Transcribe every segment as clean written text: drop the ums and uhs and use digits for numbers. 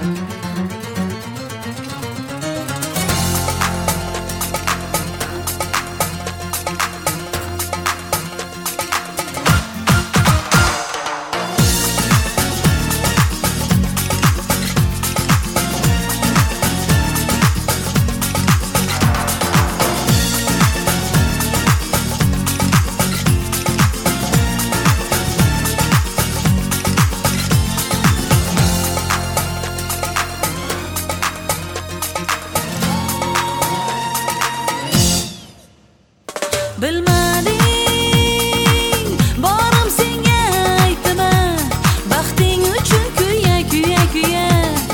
Bilmading, borim senga aytaman, baxting uchun kuya, kuya, kuya.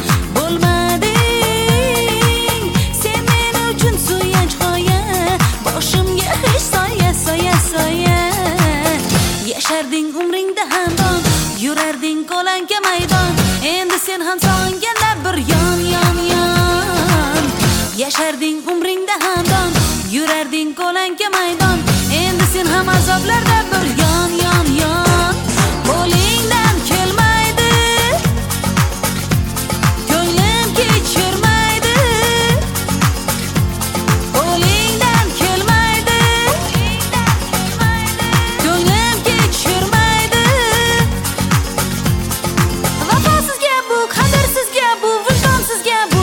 Bo'lmading, sen men uchun suyanch g'oya, boshimga hech soya, soya, soya. Yasharding umringda hamdon, yurarding ko'lanka maydon, endi sen ham sog'inganda bir yon, yon, yon. Yasharding umringda hamdon, yurarding ko'lanka maydon, endi sen ham azoblarda bir yon, yon, yon. Qo'lingdan kelmaydi, ko'nglim kechirmaydi. Qo'lingdan kelmaydi, ko'nglim kechirmaydi. Vafosiz gap bu, qadrsiz gap bu, vijdonsiz gap bu.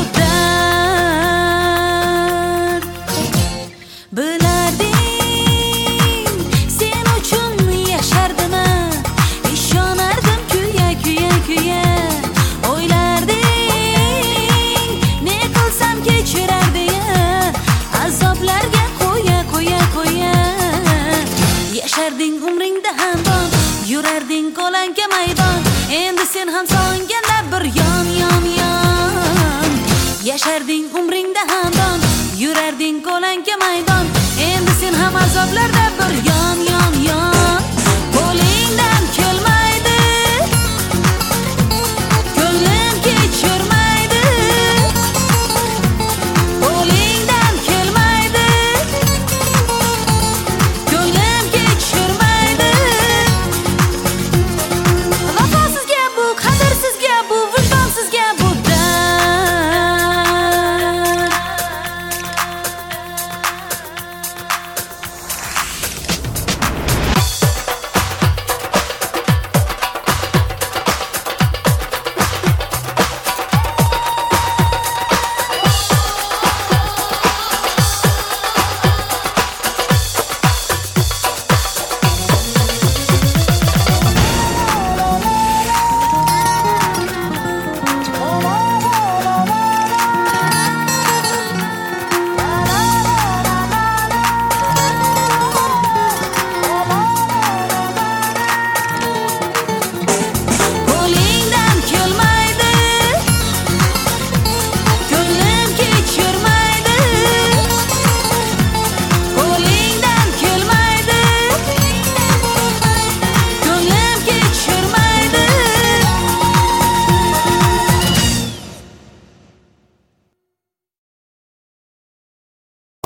Bilarding, sen uchun yashardim, ishonardim kuya, kuya, kuya. O'ylarding, ne qilsam kechirardi, azoblarga qo'ya, qo'ya, qo'ya. Yasharding umringda hamdon, yurarding ko'lanka maydon, endi sen ham sog'inganda bir yon, yon, yon. Yasharding umringda hamdon, yurarding ko'lanka maydon, endi sen ham azoblarda bir yon.